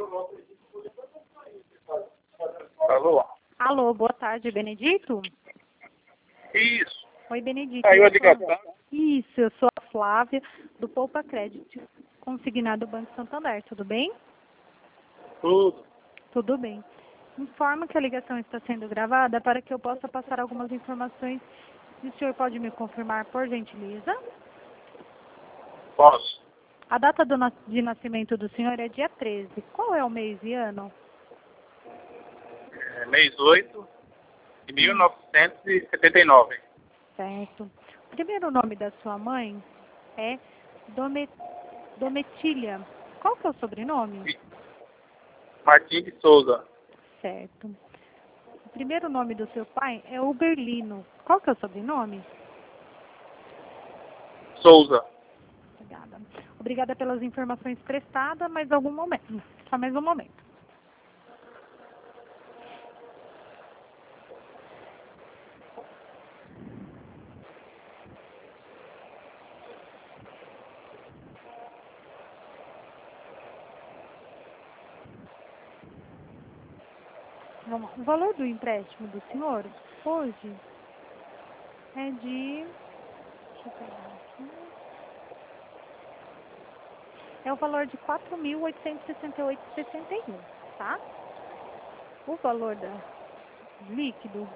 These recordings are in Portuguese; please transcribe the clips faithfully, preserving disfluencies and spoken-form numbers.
Alô? Alô, boa tarde, Benedito? Isso. Oi, Benedito. Caiu a eu sou- ligação. Isso, eu sou a Flávia, do Poupa Crédito, consignado do Banco Santander, tudo bem? Tudo. Tudo bem. Informo que a ligação está sendo gravada para que eu possa passar algumas informações. E o senhor pode me confirmar, por gentileza? Posso. A data do nas- de nascimento do senhor é dia treze. Qual é o mês e ano? É, mês oito de mil novecentos e setenta e nove. Certo. O primeiro nome da sua mãe é Dome- Dometília. Qual que é o sobrenome? Martins de Souza. Certo. O primeiro nome do seu pai é Uberlino. Qual que é o sobrenome? Souza. Obrigada. Obrigada pelas informações prestadas, mais algum momento. Só mais um momento. Vamos lá. O valor do empréstimo do senhor hoje é de... Deixa eu pegar aqui. É o valor de quatro mil oitocentos e sessenta e oito reais e sessenta e um, tá? O valor da líquido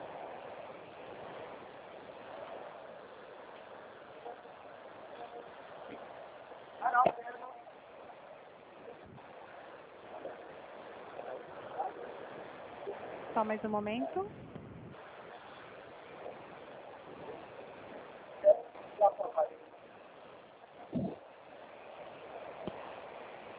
só mais um momento.